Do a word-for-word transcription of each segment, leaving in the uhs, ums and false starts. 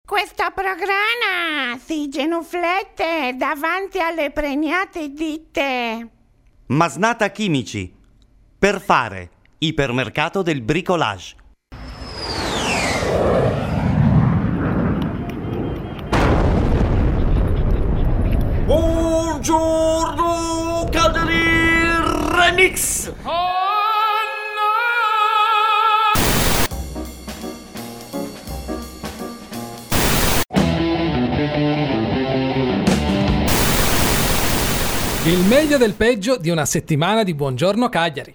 Questo programma si genuflette davanti alle pregnate ditte. Masnata Chimici. Per fare. Ipermercato del bricolage. Buongiorno Calderi Remix. Il meglio del peggio di una settimana di Buongiorno Cagliari.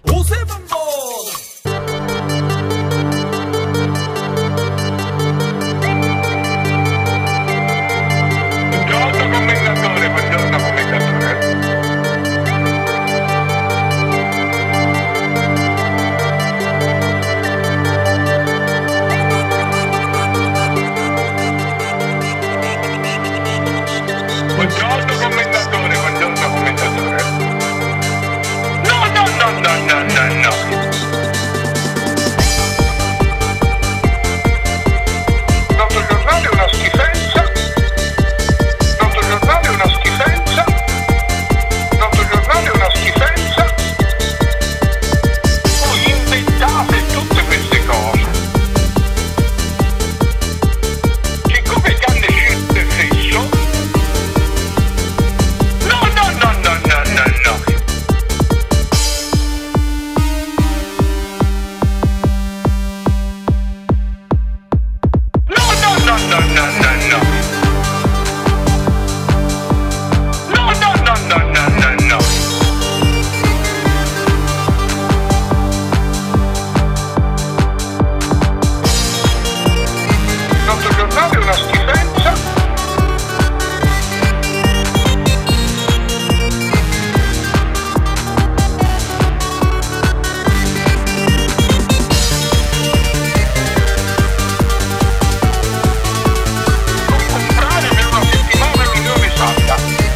Buongiorno commentatore, buongiorno commentatore. Buongiorno commentatore, buongiorno commentatore. No, no, no, no, no, no, no. Il nostro giornale è una schifezza. Il nostro giornale è una schifezza. Il nostro giornale è una schifezza. Voi inventate tutte queste cose. Siccome canne scelte fesso. No, no, no, no, no, no, no. No, no, no, no, no, no, no. No, no, no, no, no, no, no. Il nostro giornale è una schifezza. Non comprare per una settimana l'Unione Santa.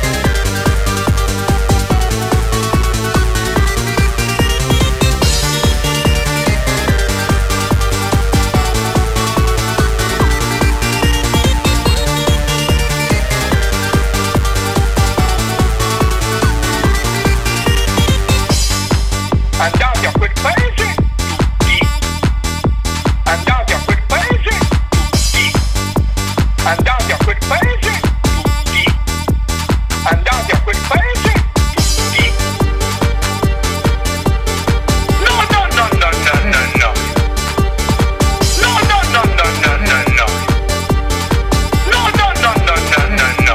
Andate a quel paese tutti. Andate a quel paese tutti. Andate a quel paese tutti. Andate a quel paese tutti. No, no, no, no, no, no, no. No, no, no, no, no, no, no. No, no, no, no, no, no, no.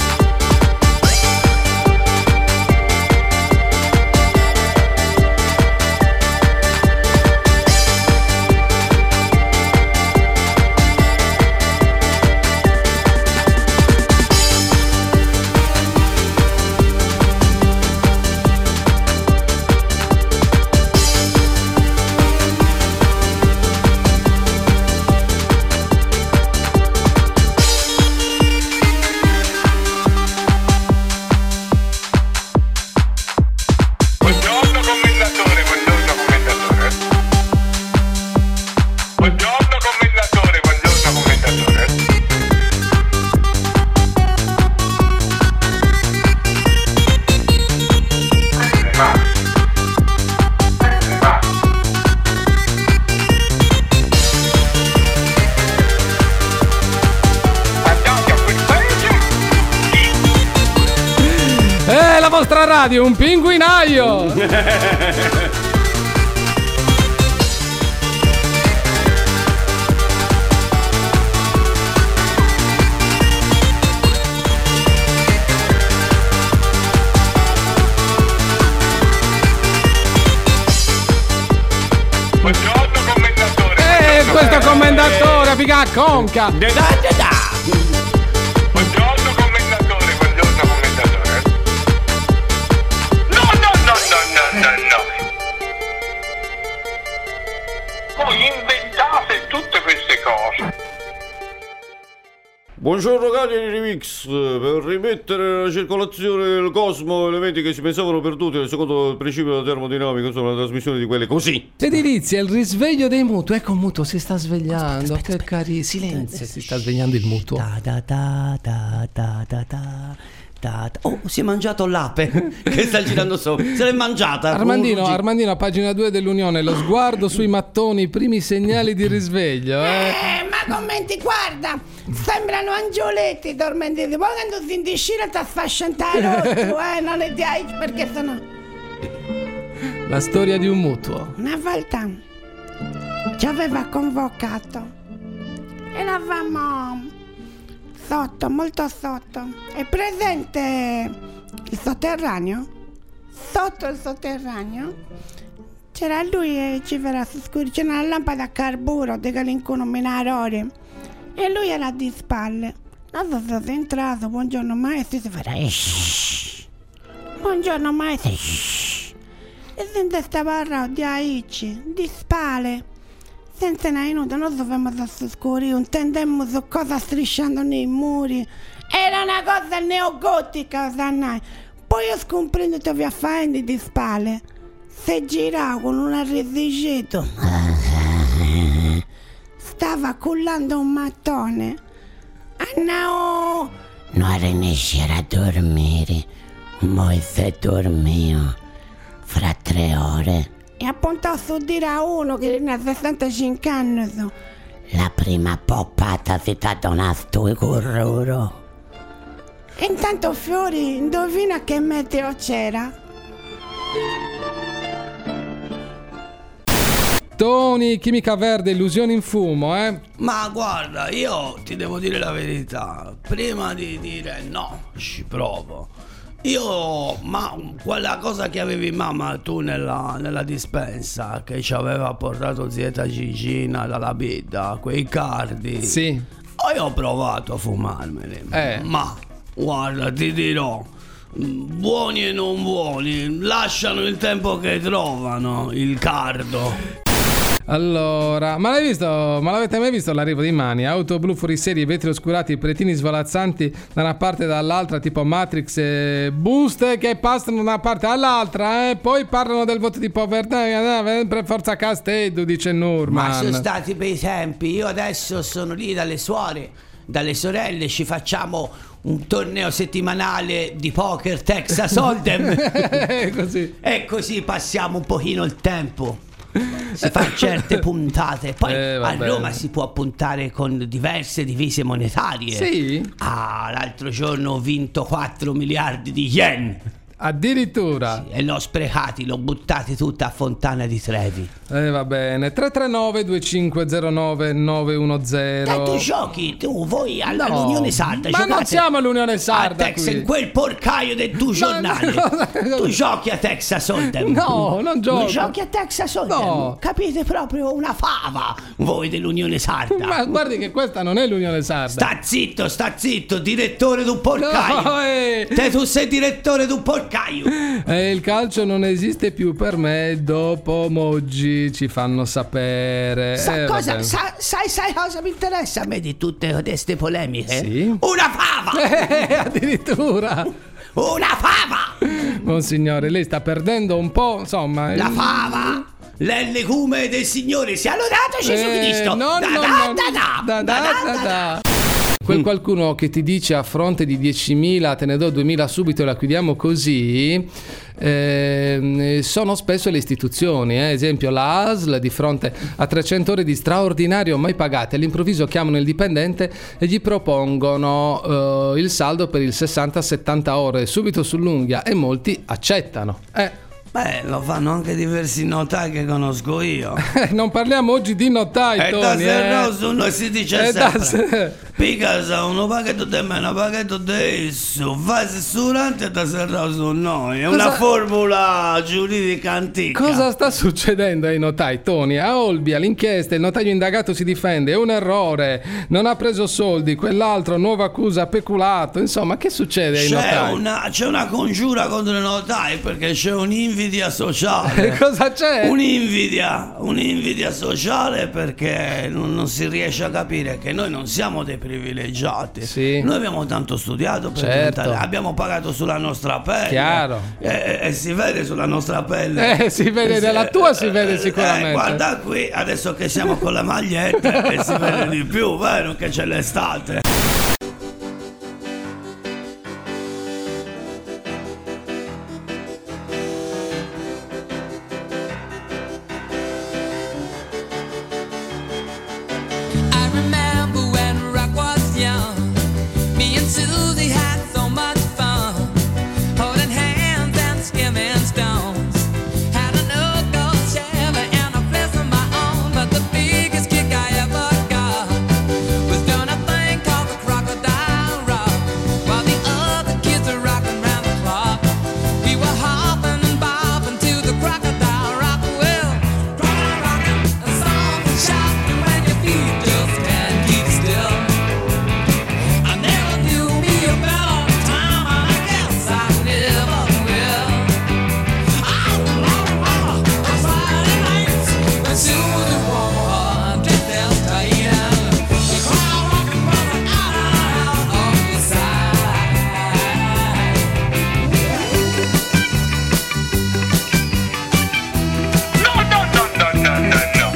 Buongiorno commentatore, buongiorno commentatore. Buongiorno commentatore, buongiorno commentatore. Ma. Ma. Andate a quel paese tutti. Eh, la vostra radio, un pinguinaio! Buongiorno commentatore. Eh, buongiorno questo commendatore, figa conca! Buongiorno commentatore, buongiorno commentatore. No, no, no, no, no, no, no. Voi inventate tutte queste cose. Buongiorno Cagliari Remix, per rimettere nella circolazione del cosmo elementi che si pensavano perduti secondo il principio della termodinamica sono la trasmissione di quelle così. Edilizia, il risveglio dei mutui. Ecco il mutuo si sta svegliando. Che cari, silenzio, si sta svegliando il mutuo. Da da da da da da da. Oh, si è mangiato l'ape che sta girando sopra. Se l'è mangiata. Armandino, Armandino, a pagina due dell'Unione, lo sguardo sui mattoni, i primi segnali di risveglio. Eh, Eh, ma commenti, guarda, sembrano angioletti dormenti. Poi quando si indiscira ti fa scentare tu, eh, non le dai perché sennò. la storia di un mutuo. Una volta ci aveva convocato. Eravamo sotto, molto sotto. È presente il sotterraneo? Sotto il sotterraneo c'era lui e ci verrà su scuri. C'era una lampada a carburo di calincuno minarore. E lui era di spalle. Non so se è entrato. Buongiorno maestro. Si farà shhh. Buongiorno maestro. Shhh. E sente stava di aici, di spalle. Senza una minuta, noi dovevamo su scuri, non tendemmo su cosa strisciando nei muri. Era una cosa neogotica, sannai. Poi io scomprendo che via faendi di spalle. Si girava con un arresiceto. Stava cullando un mattone. Ah no! Non riuscire a dormire. Poi se dormiva fra tre ore. E appuntò su dire a uno che ne ha sessantacinque anni. La prima poppata si t'ha donato il curruro. E intanto Fiori, indovina che meteo c'era? Tony, chimica verde, illusioni in fumo, eh? Ma guarda, io ti devo dire la verità. Prima di dire no, ci provo. Io, ma quella cosa che avevi mamma tu nella, nella dispensa, che ci aveva portato zietta Gigina dalla bidda, quei cardi. Sì. Io ho provato a fumarmeli. Eh. Ma guarda, ti dirò, buoni e non buoni, lasciano il tempo che trovano il cardo. Allora, ma l'hai visto? Ma l'avete mai visto l'arrivo di Mani? Auto blu fuori serie, vetri oscurati, pretini svolazzanti da una parte e dall'altra, tipo Matrix, e buste che passano da una parte all'altra, eh? Poi parlano del voto di povertà, eh, per forza Castello, dice Nurman. Ma sono stati bei tempi. Io adesso sono lì dalle suore, dalle sorelle, ci facciamo un torneo settimanale di poker Texas Hold'em. Così. E così passiamo un pochino il tempo. Si fa certe puntate. Poi Eh, a vabbè. Roma si può puntare con diverse divise monetarie. Sì? Ah, l'altro giorno ho vinto quattro miliardi di yen. Addirittura. E l'ho sprecati, l'ho buttati tutta a Fontana di Trevi. Eh, va bene. tre tre nove due cinque zero nove nove uno zero. Dai, tu giochi, tu, voi alla- No, all'Unione Sarda. ma non giocate siamo all'Unione Sarda a Tex, qui. in quel porcaio del tuo giornale. cosa- Tu giochi a Texas Hold'em. No, non gioco. Non giochi a Texas Hold'em. No. Capite proprio una fava voi dell'Unione Sarda. Ma guardi che questa non è l'Unione Sarda. Sta zitto, sta zitto, direttore d'un porcaio. No, eh. Te tu sei direttore d'un porcaio. E il calcio non esiste più per me dopo Moggi, ci fanno sapere. Sa Eh, cosa, vabbè. sa- sai, sai cosa mi interessa a me di tutte queste polemiche? Sì. Una fava! Eh, addirittura. Una fava! Monsignore, lei sta perdendo un po', insomma. La il- fava! L'è legume del Signore, sia lodato Gesù Eh, Cristo! no, Da no, da no, da da, da, da, da da, da da. Quel qualcuno che ti dice a fronte di diecimila te ne do duemila subito e la chiudiamo così, eh, sono spesso le istituzioni, eh. Esempio la A S L di fronte a trecento ore di straordinario mai pagate, all'improvviso chiamano il dipendente e gli propongono eh, il saldo per il sessanta settanta ore subito sull'unghia e molti accettano. Eh. Beh, lo fanno anche diversi notai che conosco io. Non parliamo oggi di notai, E da Tony, Serroso eh. non si dice E da sempre. se- Picasa uno pacchetto di me, un pacchetto di esso. Fase surante da Serroso noi. È Cosa- una formula giuridica antica. Cosa sta succedendo ai notai, Tony? A Olbia l'inchiesta, il notaio indagato si difende, è un errore, non ha preso soldi, quell'altro nuova accusa peculato, insomma, che succede ai C'è notai? una, c'è una congiura contro i notai perché c'è un inviato un'invidia sociale. Cosa c'è? Un'invidia, un'invidia sociale perché non, non si riesce a capire che noi non siamo dei privilegiati. Sì. Noi abbiamo tanto studiato per Certo. diventare, abbiamo pagato sulla nostra pelle. Chiaro. E, e- e si vede sulla nostra pelle. Eh, si vede, nella tua si vede Eh, sicuramente. guarda qui, adesso che siamo con le magliette e si vede di più, vero che c'è l'estate. I remember when rock was young. Me and Susie had so much fun, holding hands and skimming stones. Had an old gold Chevy and a place of my own, but the biggest kick I ever got was doing a thing called the Crocodile Rock, while the other kids were rocking round the clock. We were hopping and bopping to the Crocodile Rock. Well, crocodile rocking, a song for shouting when your feet just can't keep still. I never knew me a better time, and I guess I never will. Oh, oh, oh, on Friday nights, when Susie wore her dress as tight, and the crowd rocking brother out on the side. No, no, no, no, no, no, no.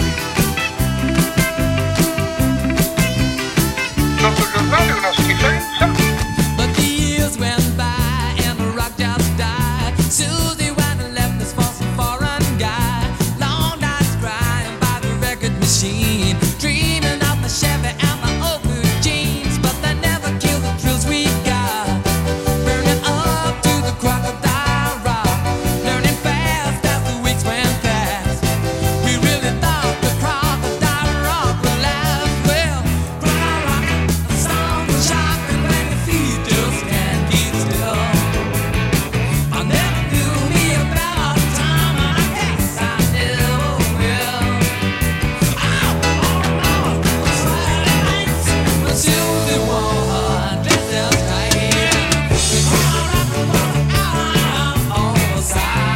Questo giornale è una schifezza. But the years went by and the rock just died. Susie went and left us for some foreign guy. Long nights crying by the record machine, dreaming of the Chevy and the old blue jeans. But they never killed the thrills we got, burning up to the Crocodile Rock, learning fast as the weeks went past. We really thought the Crocodile Rock would last. Well, crocodile rocking, a song for shocking when your feet just can't keep still. I never knew me a better time, and I guess I never will. Oh, oh, oh, on Friday nights, when Susie wore her dress as tight, the crowd rocking was out on the side.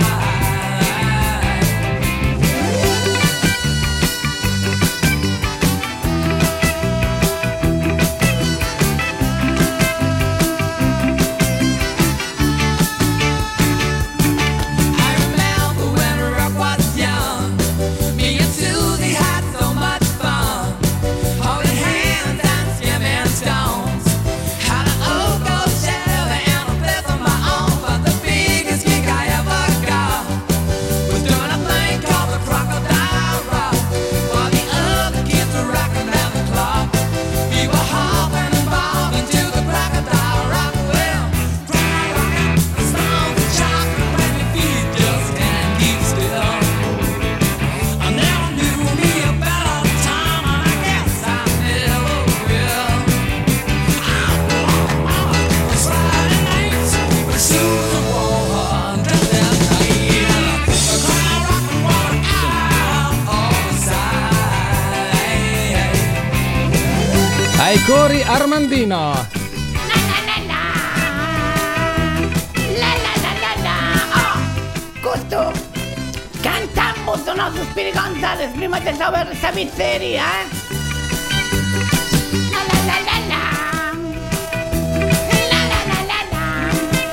I remember when rock was young. Me and Susie had so much fun, holding hands and skimming stones. Had an old gold Chevy and a place of my own, but the biggest kick I ever got was doing a thing called the Crocodile Rock, while the other kids were rocking round the clock. We were hopping and bobbing to the Crocodile Rock. Well, crocodile rocking, a song for shocking when your feet just can't keep still. I never knew me a better time, and I guess I never will. Oh, oh, oh, on Friday nights, when Susie wore her dress as tight, the crowd rocking was out on the side. Ai cori Armandino. La la la la la. Oh, questo cantamos unos Speedy González prima di sapere questa pizzeria, eh? La la la la la. La la la la la.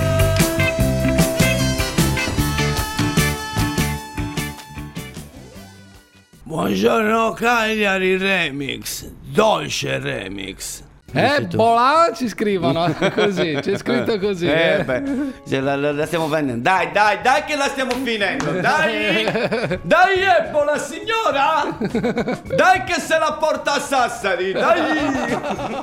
Buongiorno Cagliari Remix, Dolce Remix. Ebola ci scrivono così, c'è scritto così. Eh, eh. beh, se la, la- la stiamo vendendo. Dai, dai, dai che la stiamo finendo. Dai! Dai, Ebola, signora! Dai che se la porta a Sassari, dai!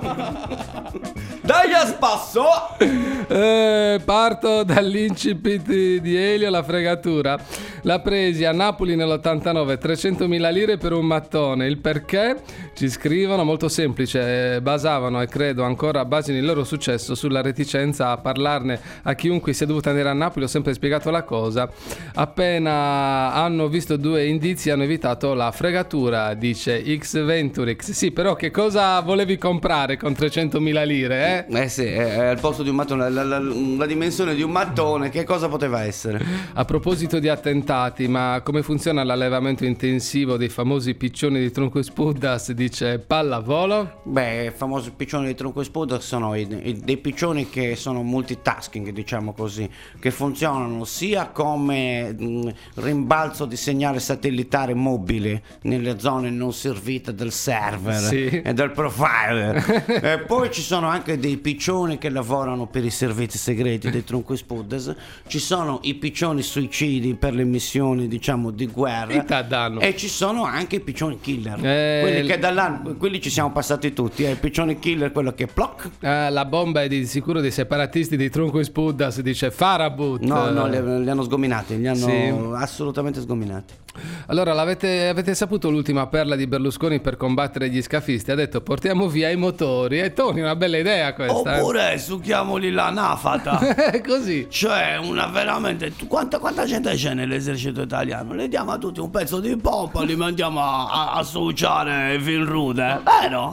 Dai a spasso! Eh, parto dall'incipit di Elio, la fregatura. L'ha presi a Napoli nell'ottantanove, trecentomila lire per un mattone. Il perché? Ci scrivono, molto semplice, eh, basavano e credo ancora basino il loro successo sulla reticenza a parlarne a chiunque sia dovuto andare a Napoli. Ho sempre spiegato la cosa. Appena hanno visto due indizi hanno evitato la fregatura, dice X Venturix. Sì, però che cosa volevi comprare con trecentomila lire, eh? Eh sì, è, è al posto di un mattone, la, la, la, la dimensione di un mattone, che cosa poteva essere? A proposito di attentati, ma come funziona l'allevamento intensivo dei famosi piccioni di Tronco e Spuddas, dice Pallavolo? Beh, i famosi piccioni di Tronco e Spuddas sono i, i, dei piccioni che sono multitasking, diciamo così, che funzionano sia come mh, rimbalzo di segnale satellitare mobile nelle zone non servite del server, sì, e del provider. E poi ci sono anche dei piccioni che lavorano per i servizi segreti dei Tronco e Spuddas. Ci sono i piccioni suicidi per le missioni, diciamo, di guerra, e ci sono anche i piccioni killer, eh, quelli che dall'anno, quelli ci siamo passati tutti. Eh. Il piccione killer, quello che ploc. Eh, la bomba è di sicuro dei separatisti di Tronco e Spuddas, dice Farabut. No, no, li, li hanno sgominati, li hanno Sì. assolutamente sgominati. Allora, l'avete, avete saputo l'ultima perla di Berlusconi per combattere gli scafisti? Ha detto portiamo via i motori. E Tony, una bella idea questa. Oppure succhiamoli la nafata. eh? Così. Cioè, una veramente. Quanta, quanta gente c'è nell'esercito italiano? Le diamo a tutti un pezzo di pompa, li mandiamo a, a, a succiare fin rude, vero?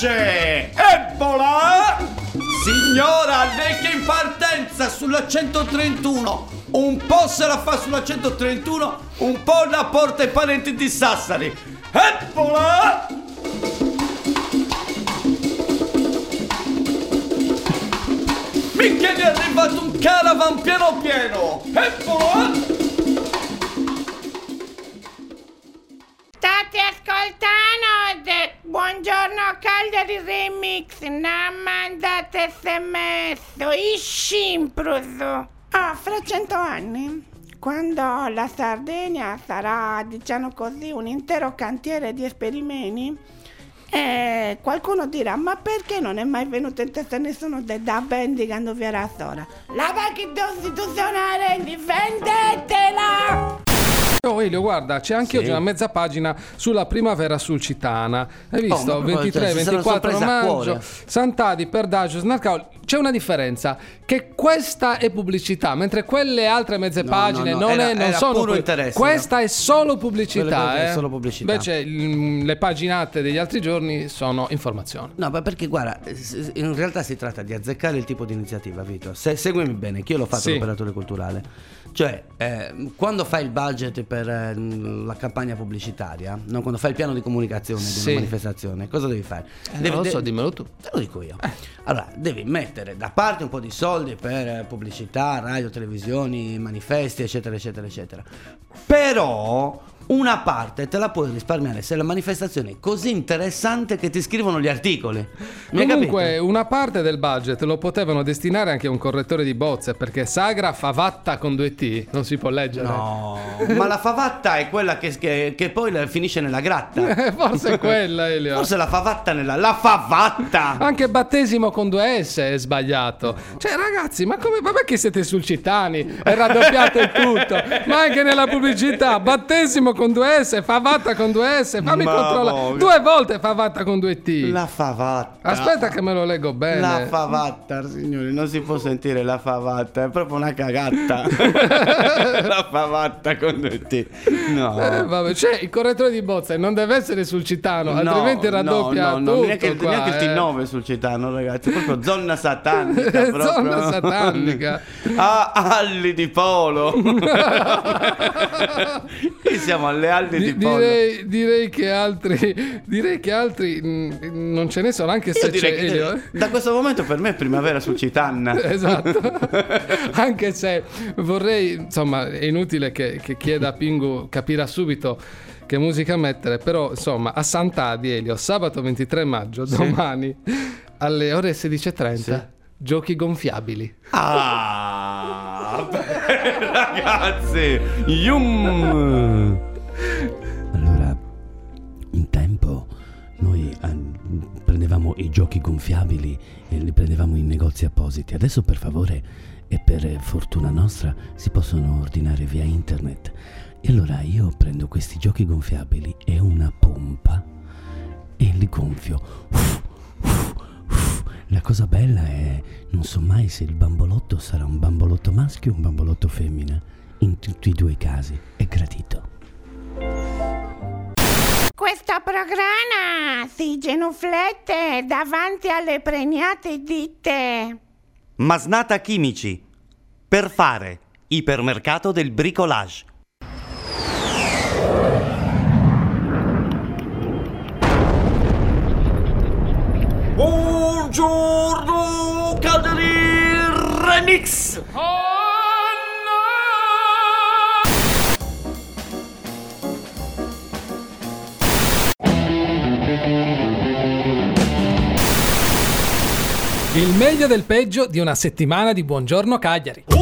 Flash! Ebola! Signora, lei che è in partenza sulla centotrentuno, un po' se la fa sulla centotrentuno, un po' la porta ai parenti di Sassari. Ebola! Minchia, gli è arrivato un caravan pieno pieno! Ebola! State ascoltando de- Buongiorno Cagliari Remix, non mandate sms, iscimpruso. Ah, fra cento anni, quando la Sardegna sarà, diciamo così, un intero cantiere di esperimenti, eh, qualcuno dirà, ma perché non è mai venuto in testa nessuno de- da vendicando via la sola? La banca costituzionale, vendetela! Oh Elio, guarda, c'è anche Sì. oggi una mezza pagina sulla primavera sulcitana. Hai visto? Oh, ma ventitré si sono ventiquattro presa a maggio, cuore. Sant'Adi, Perdagio, Snarcaul. C'è una differenza, che questa è pubblicità, mentre quelle altre mezze No, pagine no, no, non, era- è, non era sono puro pub- interesse, questa è solo Quelle pubblicità, cose eh. è solo pubblicità. Invece mm, le paginate degli altri giorni sono informazioni. No, ma perché guarda, s- in realtà si tratta di azzeccare il tipo di iniziativa, Vito. Se, seguimi bene, che io l'ho fatto Sì. l'operatore culturale. Cioè, eh, quando fai il budget per eh, la campagna pubblicitaria, no? Quando fai il piano di comunicazione di Sì. una manifestazione, cosa devi fare? Eh, Devi- non lo de- so, dimmelo tu. Te lo dico io. Allora, devi mettere da parte un po' di soldi per eh, pubblicità, radio, televisioni, manifesti, eccetera, eccetera, eccetera. Però una parte te la puoi risparmiare se la manifestazione è così interessante che ti scrivono gli articoli. Mi hai Comunque capito? una parte del budget lo potevano destinare anche a un correttore di bozze, perché sagra favatta con due T non si può leggere. No, ma la favatta è quella che, che, che poi la- finisce nella gratta. Eh, Forse è quella, Elio. Forse la favatta nella... La favatta! Anche battesimo con due S è sbagliato. Cioè, ragazzi, ma come? Ma perché siete sulcitani? È raddoppiato il tutto. Ma anche nella pubblicità, battesimo con due S, favatta con due S. Fammi Ma controllare. voglio. Due volte favatta con due T. La favatta. Aspetta che me lo leggo bene. La favatta, signori, non si può sentire la favatta, è proprio una cagatta. La favatta con due T. No. Eh, vabbè, c'è il correttore di bozze, non deve essere sulcitano, No, altrimenti raddoppia no, no, tutto neanche, il- qua, neanche il eh. T nove sul Citano, ragazzi, proprio zona satanica. proprio. Zona satanica. Ah, alli di polo. Qui siamo alle alli di, Di- polo. direi, direi che altri direi che altri mh, non ce ne sono, anche Io se direi c'è che Elio. da questo momento per me è primavera sul Citanna. Esatto. Anche se vorrei, insomma, è inutile che, che chieda a Pingu, capirà subito che musica mettere, però insomma a Sant'Adi, Elio, sabato ventitré maggio, domani alle ore sedici e trenta, giochi gonfiabili. Ah, beh, ragazzi, yum. Allora, un tempo noi eh, prendevamo i giochi gonfiabili e li prendevamo in negozi appositi. Adesso, per favore, e per eh, fortuna nostra, si possono ordinare via internet. E allora io prendo questi giochi gonfiabili e una pompa e li gonfio. Uff, uff, uff. La cosa bella è, non so mai se il bambolotto sarà un bambolotto maschio o un bambolotto femmina. In tutti e due i casi è gradito. Questo programma si genuflette davanti alle pregnate ditte. Masnata Chimici. Per fare. Ipermercato del bricolage. Buongiorno, Cagliari Remix! Il meglio del peggio di una settimana di Buongiorno Cagliari.